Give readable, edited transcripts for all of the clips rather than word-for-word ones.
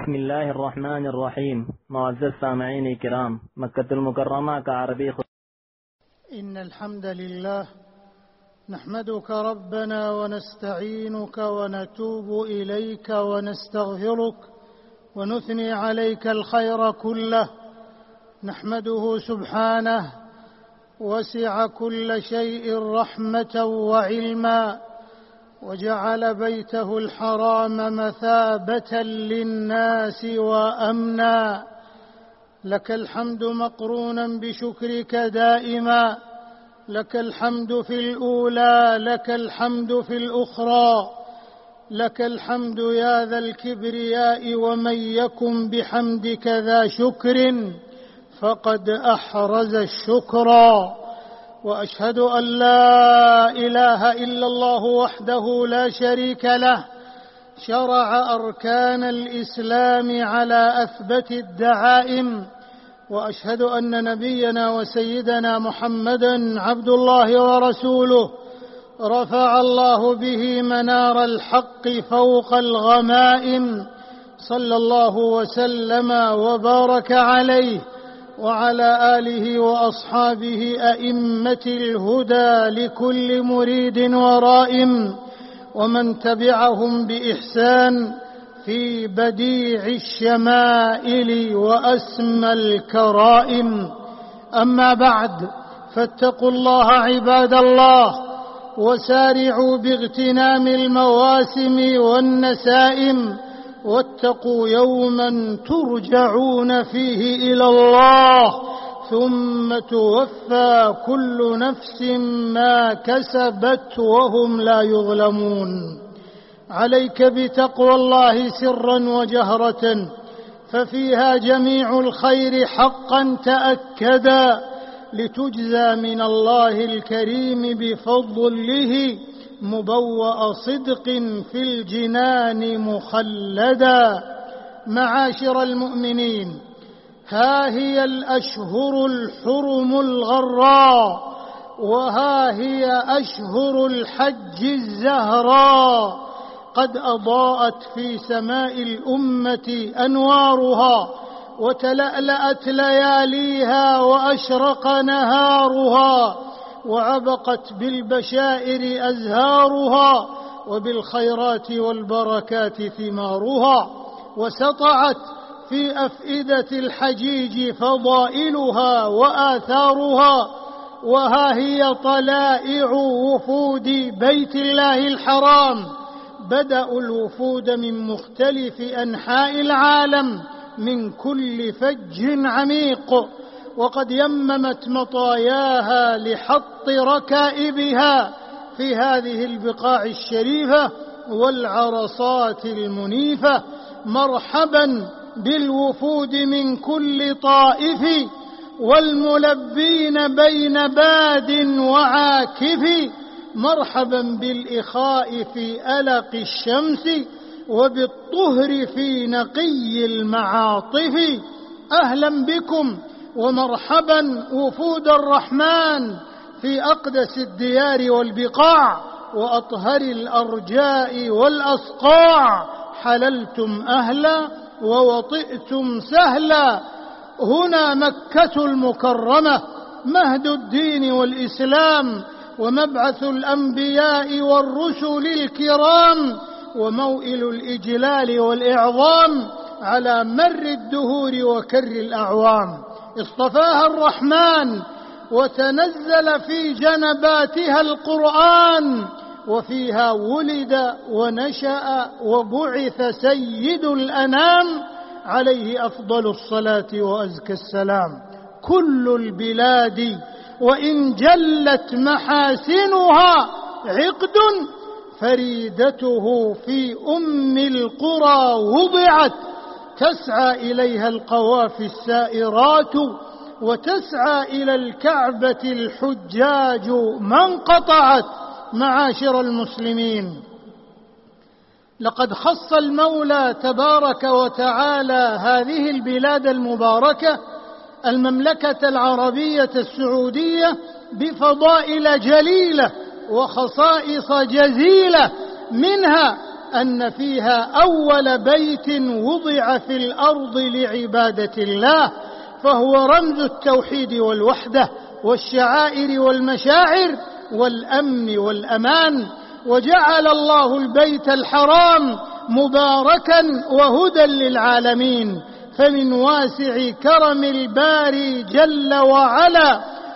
بسم الله الرحمن الرحيم. معزز سامعين كرام، مكة المكرمة كعربي إن الحمد لله نحمدك ربنا ونستعينك ونتوب إليك ونستغفرك ونثني عليك الخير كله. نحمده سبحانه وسع كل شيء رحمة وعلما، وجعل بيته الحرام مثابة للناس وأمنا. لك الحمد مقرونا بشكرك دائما، لك الحمد في الأولى، لك الحمد في الأخرى، لك الحمد يا ذا الكبرياء. ومن يكن بحمدك ذا شكر فقد أحرز الشكرا. وأشهد أن لا إله إلا الله وحده لا شريك له، شرع أركان الإسلام على أثبت الدعائم. وأشهد أن نبينا وسيدنا محمدًا عبد الله ورسوله، رفع الله به منار الحق فوق الغمائم. صلى الله وسلم وبارك عليه وعلى آله وأصحابه أئمة الهدى لكل مريد ورائم، ومن تبعهم بإحسان في بديع الشمائل وأسمى الكرائم. أما بعد، فاتقوا الله عباد الله، وسارعوا باغتنام المواسم والنسائم، واتقوا يوما ترجعون فيه إلى الله ثم توفى كل نفس ما كسبت وهم لا يظلمون. عليك بتقوى الله سرا وجهرة، ففيها جميع الخير حقا تأكدا، لتجزى من الله الكريم بفضله مبوأ صدق في الجنان مخلدا. معاشر المؤمنين، ها هي الأشهر الحرم الغراء، وها هي أشهر الحج الزهراء، قد أضاءت في سماء الأمة أنوارها، وتلألأت لياليها، وأشرق نهارها، وعبقت بالبشائر أزهارها، وبالخيرات والبركات ثمارها، وسطعت في أفئدة الحجيج فضائلها وآثارها. وها هي طلائع وفود بيت الله الحرام. بدأوا الوفود من مختلف أنحاء العالم من كل فج عميق، وقد يممت مطاياها لحط ركائبها في هذه البقاع الشريفة والعرصات المنيفة. مرحبا بالوفود من كل طائف، والملبين بين باد وعاكف. مرحبا بالإخاء في ألق الشمس، وبالطهر في نقي المعاطف. أهلا بكم ومرحبا وفود الرحمن في أقدس الديار والبقاع وأطهر الأرجاء والأصقاع. حللتم أهلا ووطئتم سهلا. هنا مكة المكرمة، مهد الدين والإسلام، ومبعث الأنبياء والرسل الكرام، وموئل الإجلال والإعظام على مر الدهور وكر الأعوام. اصطفاها الرحمن وتنزل في جنباتها القرآن، وفيها ولد ونشأ وبعث سيد الأنام، عليه أفضل الصلاة وأزكى السلام. كل البلاد وإن جلت محاسنها عقد، فريدته في أم القرى وضعت، تسعى إليها القوافي السائرات، وتسعى إلى الكعبة الحجاج ما انقطعت. معاشر المسلمين، لقد خص المولى تبارك وتعالى هذه البلاد المباركة، المملكة العربية السعودية، بفضائل جليلة وخصائص جزيلة، منها أن فيها أول بيت وضع في الأرض لعبادة الله، فهو رمز التوحيد والوحدة والشعائر والمشاعر والأمن والأمان. وجعل الله البيت الحرام مباركا وهدى للعالمين، فمن واسع كرم الباري جل وعلا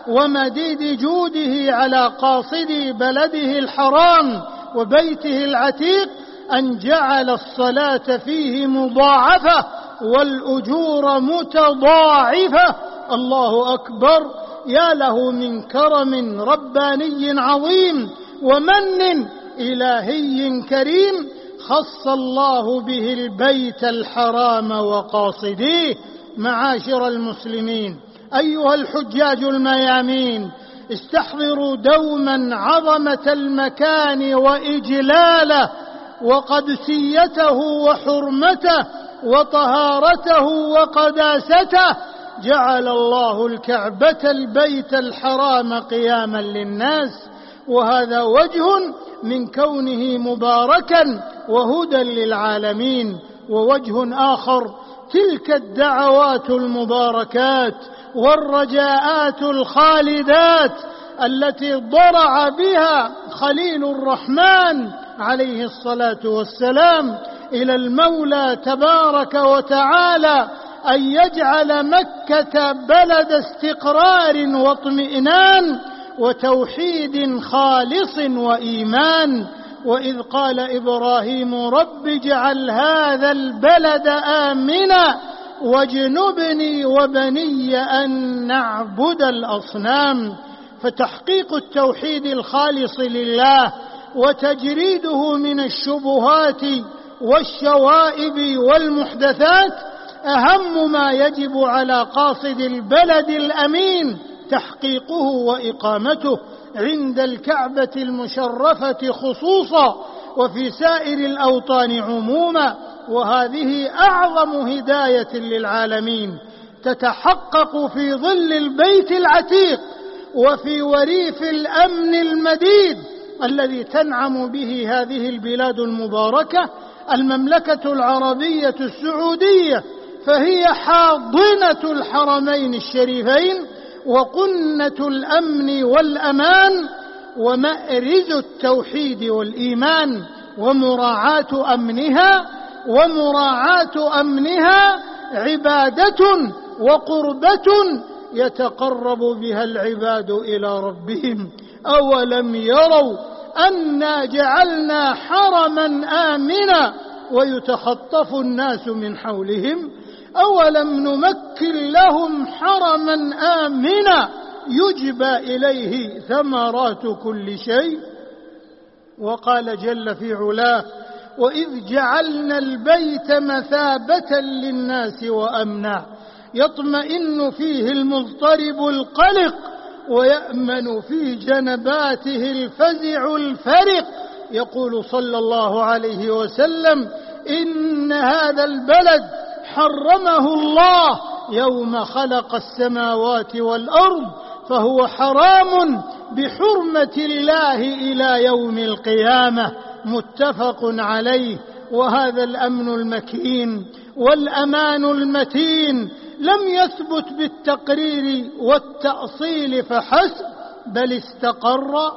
ومديد جوده على قاصدي بلده الحرام وبيته العتيق أن جعل الصلاة فيه مضاعفة والأجور متضاعفة. الله أكبر، يا له من كرم رباني عظيم ومن إلهي كريم خص الله به البيت الحرام وقاصديه. معاشر المسلمين، أيها الحجاج الميامين، استحضروا دوما عظمة المكان وإجلاله وقدسيته وحرمته وطهارته وقداسته. جعل الله الكعبة البيت الحرام قياما للناس، وهذا وجه من كونه مباركا وهدى للعالمين. ووجه آخر تلك الدعوات المباركات والرجاءات الخالدات التي ضرع بها خليل الرحمن عليه الصلاة والسلام إلى المولى تبارك وتعالى أن يجعل مكة بلد استقرار واطمئنان وتوحيد خالص وإيمان. وإذ قال إبراهيم رب اجعل هذا البلد آمنا واجنبني وبني أن نعبد الأصنام. فتحقيق التوحيد الخالص لله وتجريده من الشبهات والشوائب والمحدثات أهم ما يجب على قاصد البلد الأمين تحقيقه وإقامته عند الكعبة المشرفة خصوصا وفي سائر الأوطان عموما. وهذه أعظم هداية للعالمين تتحقق في ظل البيت العتيق وفي وريف الأمن المديد الذي تنعم به هذه البلاد المباركة المملكة العربية السعودية، فهي حاضنة الحرمين الشريفين وقنة الأمن والأمان ومأرز التوحيد والإيمان. ومراعاة أمنها عبادة وقربة يتقرب بها العباد إلى ربهم. أولم يروا أنا جعلنا حرما آمنا ويتخطف الناس من حولهم أولم نمكن لهم حرما آمنا يجبى إليه ثمرات كل شيء. وقال جل في علاه وإذ جعلنا البيت مثابة للناس وأمنا يطمئن فيه المضطرب القلق ويأمن في جنباته الفزع الفرق. يقول صلى الله عليه وسلم إن هذا البلد حرمه الله يوم خلق السماوات والأرض فهو حرام بحرمة الله إلى يوم القيامة. متفق عليه. وهذا الأمن المكين والأمان المتين لم يثبت بالتقرير والتأصيل فحسب، بل استقر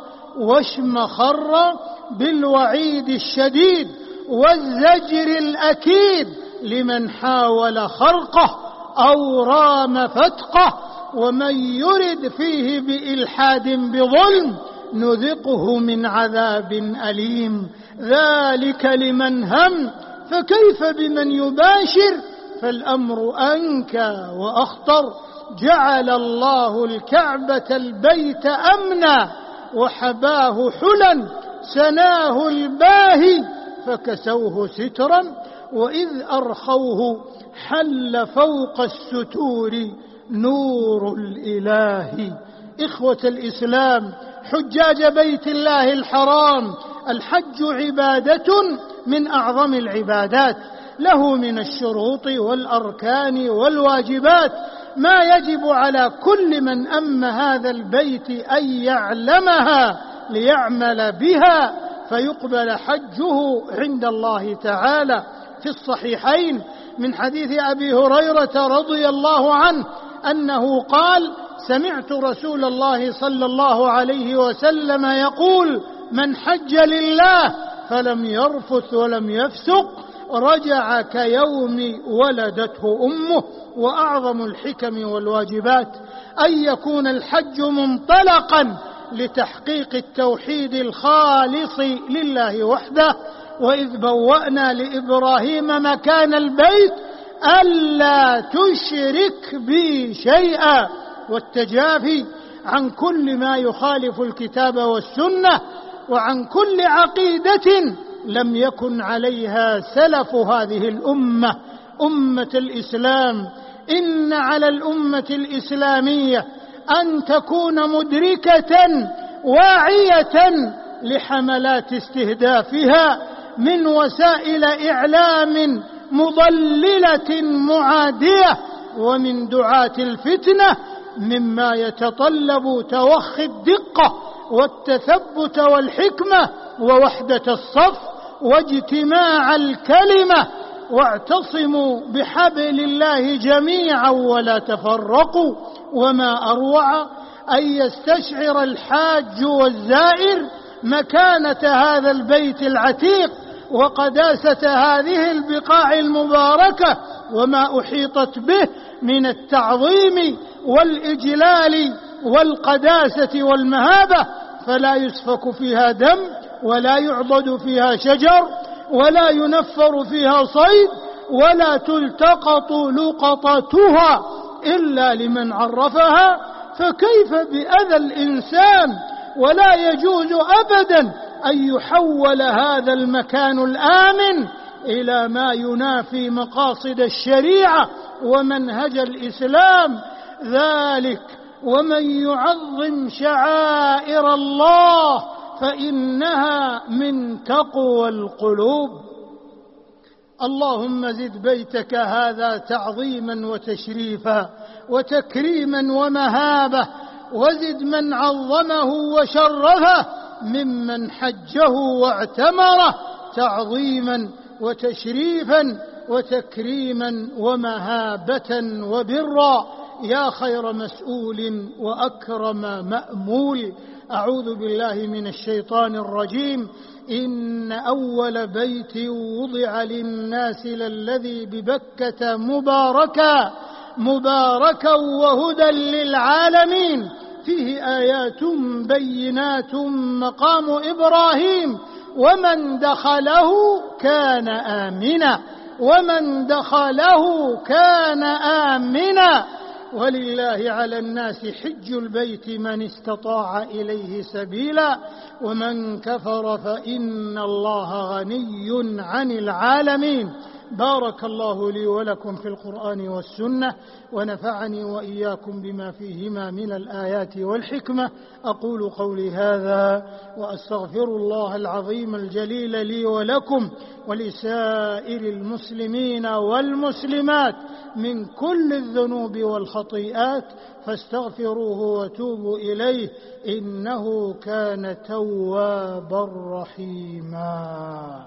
واشمخر بالوعيد الشديد والزجر الأكيد لمن حاول خرقه أو رام فتقه. ومن يرد فيه بإلحاد بظلم نذقه من عذاب أليم. ذلك لمن هم، فكيف بمن يباشر؟ فالأمر أنكى وأخطر. جعل الله الكعبة البيت أمنا وحباه حلا سناه الباهي فكسوه سترا وإذ أرخوه حل فوق الستور نور الإله. إخوة الإسلام، حجاج بيت الله الحرام، الحج عبادة من أعظم العبادات، له من الشروط والأركان والواجبات ما يجب على كل من أم هذا البيت أن يعلمها ليعمل بها فيقبل حجه عند الله تعالى. في الصحيحين من حديث أبي هريرة رضي الله عنه أنه قال: سمعت رسول الله صلى الله عليه وسلم يقول: من حج لله فلم يرفث ولم يفسق رجع كيوم ولدته أمه. وأعظم الحكم والواجبات أن يكون الحج منطلقا لتحقيق التوحيد الخالص لله وحده. وإذ بوأنا لإبراهيم مكان البيت ألا تشرك بي شيئا، والتجافي عن كل ما يخالف الكتاب والسنة وعن كل عقيدة لم يكن عليها سلف هذه الأمة أمة الإسلام. إن على الأمة الإسلامية أن تكون مدركة واعية لحملات استهدافها من وسائل إعلام مضللة معادية ومن دعاة الفتنة، مما يتطلب توخي الدقة والتثبت والحكمة ووحدة الصف واجتماع الكلمة. واعتصموا بحبل الله جميعا ولا تفرقوا. وما أروع أن يستشعر الحاج والزائر مكانة هذا البيت العتيق وقداسة هذه البقاع المباركة وما أحيطت به من التعظيم والإجلال والقداسة والمهابة، فلا يسفك فيها دم ولا يعضد فيها شجر ولا ينفر فيها صيد ولا تلتقط لقطتها إلا لمن عرفها. فكيف بأذى الإنسان؟ ولا يجوز أبدا أن يحول هذا المكان الآمن إلى ما ينافي مقاصد الشريعة ومنهج الإسلام. ذلك ومن يعظم شعائر الله فإنها من تقوى القلوب. اللهم زد بيتك هذا تعظيما وتشريفا وتكريما ومهابة، وزد من عظمه وشرفه ممن حجه واعتمره تعظيما وتشريفا وتكريما ومهابة وبرا يا خير مسؤول وأكرم مأمول. أعوذ بالله من الشيطان الرجيم. إن أول بيت وضع للناس للذي ببكة مباركا وهدى للعالمين فيه آيات بينات مقام إبراهيم ومن دخله كان آمنا ولله على الناس حج البيت من استطاع إليه سبيلا ومن كفر فإن الله غني عن العالمين. بارك الله لي ولكم في القرآن والسنة ونفعني وإياكم بما فيهما من الآيات والحكمة. أقول قولي هذا وأستغفر الله العظيم الجليل لي ولكم ولسائر المسلمين والمسلمات من كل الذنوب والخطيئات فاستغفروه وتوبوا إليه إنه كان توابا رحيما.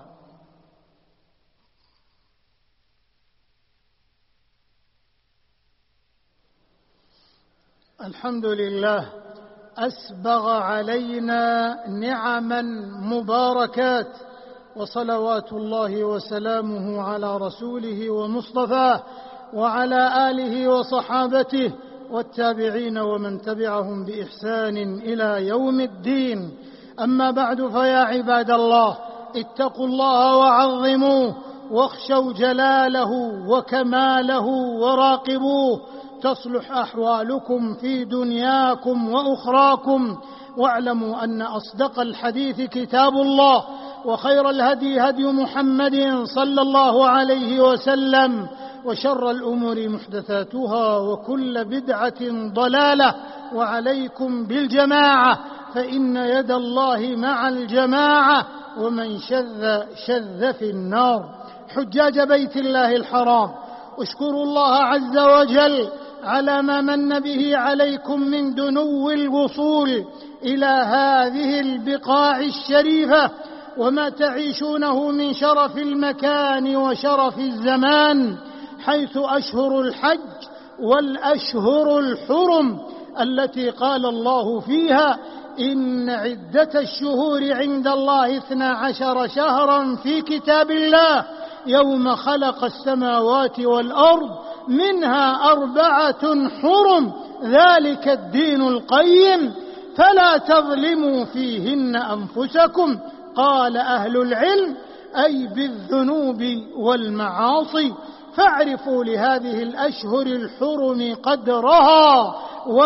الحمد لله أسبغ علينا نعما مباركات، وصلوات الله وسلامه على رسوله ومصطفاه وعلى آله وصحابته والتابعين ومن تبعهم بإحسان إلى يوم الدين. أما بعد، فيا عباد الله اتقوا الله وعظموه واخشوا جلاله وكماله وراقبوه تصلح أحوالكم في دنياكم وأخراكم. واعلموا أن أصدق الحديث كتاب الله، وخير الهدي هدي محمد صلى الله عليه وسلم، وشر الأمور محدثاتها وكل بدعة ضلالة. وعليكم بالجماعة فإن يد الله مع الجماعة، ومن شذ في النار. حجاج بيت الله الحرام، اشكروا الله عز وجل على ما من به عليكم من دنو الوصول إلى هذه البقاع الشريفة وما تعيشونه من شرف المكان وشرف الزمان، حيث أشهر الحج والأشهر الحرم التي قال الله فيها: إن عدة الشهور عند الله 12 شهرا في كتاب الله يوم خلق السماوات والأرض منها 4 حرم ذلك الدين القيم فلا تظلموا فيهن أنفسكم. قال أهل العلم: أي بالذنوب والمعاصي. فاعرفوا لهذه الأشهر الحرم قدرها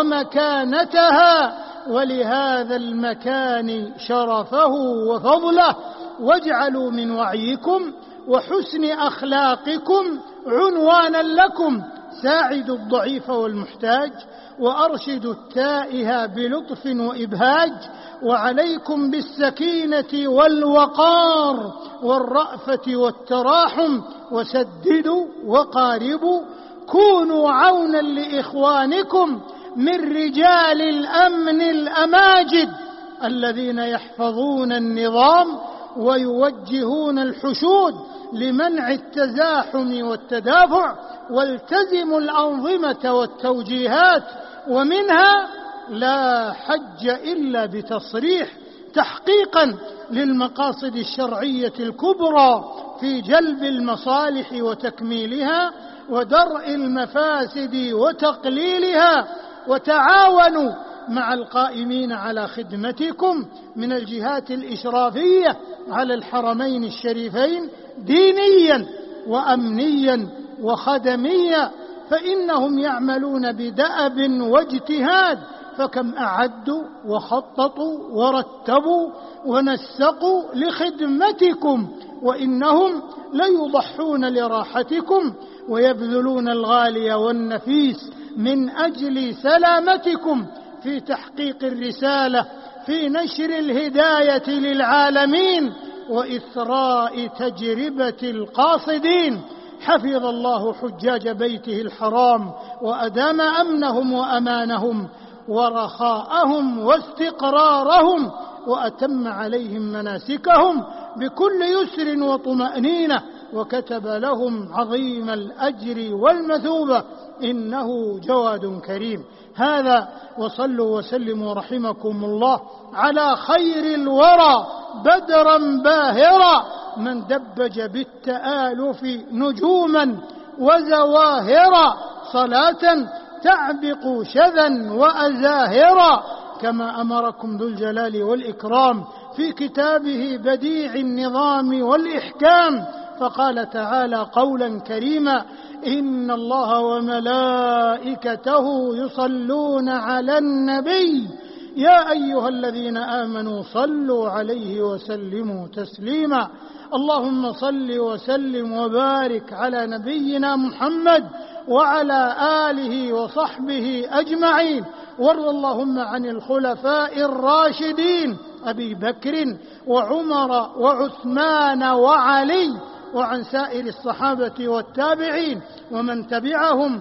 ومكانتها، ولهذا المكان شرفه وفضله، واجعلوا من وعيكم وحسن أخلاقكم عنوانا لكم. ساعدوا الضعيف والمحتاج، وأرشدوا التائه بلطف وإبهاج، وعليكم بالسكينة والوقار والرأفة والتراحم، وسددوا وقاربوا. كونوا عونا لإخوانكم من رجال الأمن الأماجد الذين يحفظون النظام ويوجهون الحشود لمنع التزاحم والتدافع، والتزموا الأنظمة والتوجيهات، ومنها لا حج إلا بتصريح، تحقيقا للمقاصد الشرعية الكبرى في جلب المصالح وتكميلها ودرء المفاسد وتقليلها. وتعاونوا مع القائمين على خدمتكم من الجهات الإشرافية على الحرمين الشريفين دينيا وأمنيا وخدميا، فإنهم يعملون بدأب واجتهاد، فكم أعدوا وخططوا ورتبوا ونسقوا لخدمتكم، وإنهم ليضحون لراحتكم ويبذلون الغالي والنفيس من أجل سلامتكم في تحقيق الرسالة، في نشر الهداية للعالمين وإثراء تجربة القاصدين. حفظ الله حجاج بيته الحرام وأدام أمنهم وأمانهم ورخاءهم واستقرارهم، وأتم عليهم مناسكهم بكل يسر وطمأنينة، وكتب لهم عظيم الأجر والمثوبة، إنه جواد كريم. هذا، وصلوا وسلموا رحمكم الله على خير الورى بدرا باهرا، من دبج بالتآلف نجوما وزواهرا، صلاة تعبق شذا وأزاهرا، كما أمركم ذو الجلال والإكرام في كتابه بديع النظام والإحكام، فقال تعالى قولا كريما: إن الله وملائكته يصلون على النبي يا أيها الذين آمنوا صلوا عليه وسلموا تسليما. اللهم صل وسلم وبارك على نبينا محمد وعلى آله وصحبه أجمعين، وارض اللهم عن الخلفاء الراشدين أبي بكر وعمر وعثمان وعلي، وعن سائر الصحابة والتابعين ومن تبعهم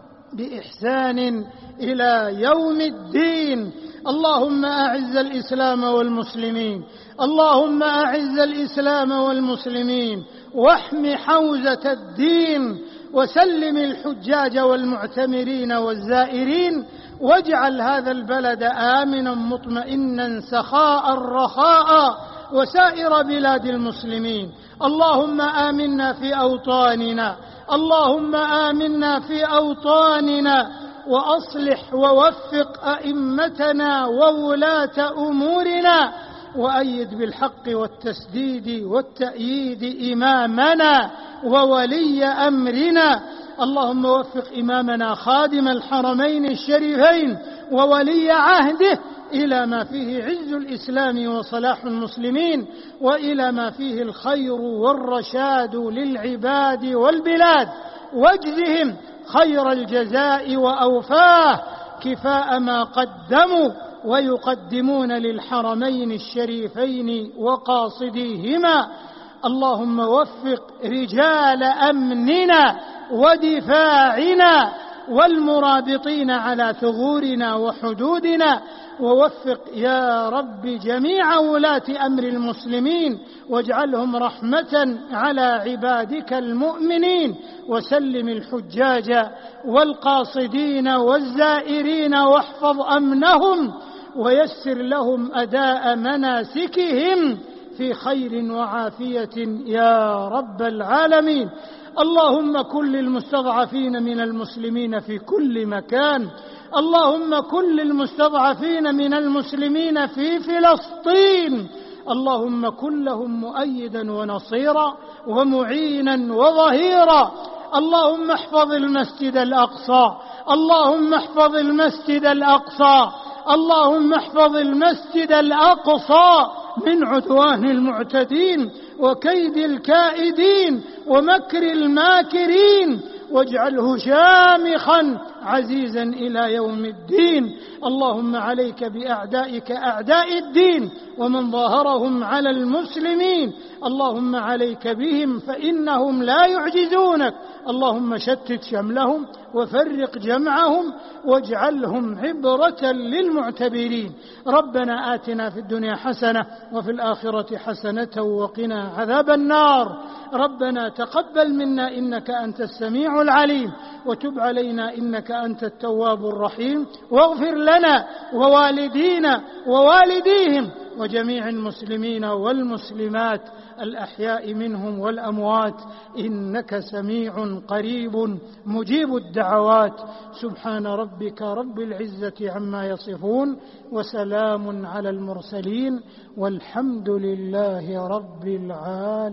بإحسان إلى يوم الدين. اللهم أعز الإسلام والمسلمين، اللهم أعز الإسلام والمسلمين، واحم حوزة الدين، وسلم الحجاج والمعتمرين والزائرين، واجعل هذا البلد آمنا مطمئنا سخاء رخاء، وسائر بلاد المسلمين. اللهم آمنا في أوطاننا، اللهم آمنا في أوطاننا، وأصلح ووفق أئمتنا وولاة أمورنا، وأيد بالحق والتسديد والتأييد إمامنا وولي أمرنا. اللهم وفق إمامنا خادم الحرمين الشريفين وولي عهده إلى ما فيه عز الإسلام وصلاح المسلمين، وإلى ما فيه الخير والرشاد للعباد والبلاد، واجزهم خير الجزاء وأوفاه كفاء ما قدموا ويقدمون للحرمين الشريفين وقاصديهما. اللهم وفق رجال أمننا ودفاعنا والمرابطين على ثغورنا وحدودنا، ووفق يا رب جميع ولاة أمر المسلمين واجعلهم رحمة على عبادك المؤمنين، وسلم الحجاج والقاصدين والزائرين واحفظ أمنهم ويسر لهم أداء مناسكهم في خير وعافية يا رب العالمين. اللهم كن للمستضعفين من المسلمين في كل مكان، اللهم كن للمستضعفين من المسلمين في فلسطين، اللهم كن لهم مؤيدا ونصيرا ومعينا وظهيرا. اللهم احفظ المسجد الأقصى، اللهم احفظ المسجد الأقصى، اللهم احفظ المسجد الأقصى من عدوان المعتدين وكيد الكائدين ومكر الماكرين، واجعله شامخا عزيزا إلى يوم الدين. اللهم عليك بأعدائك أعداء الدين ومن ظاهرهم على المسلمين، اللهم عليك بهم فإنهم لا يعجزونك. اللهم شتت شملهم وفرق جمعهم واجعلهم عبرة للمعتبرين. ربنا آتنا في الدنيا حسنة وفي الآخرة حسنة وقنا عذاب النار. ربنا تقبل منا إنك أنت السميع العليم، وتب علينا إنك أنت التواب الرحيم، واغفر لنا ووالدينا ووالديهم وجميع المسلمين والمسلمات الأحياء منهم والأموات، إنك سميع قريب مجيب الدعوات. سبحان ربك رب العزة عما يصفون، وسلام على المرسلين، والحمد لله رب العالمين.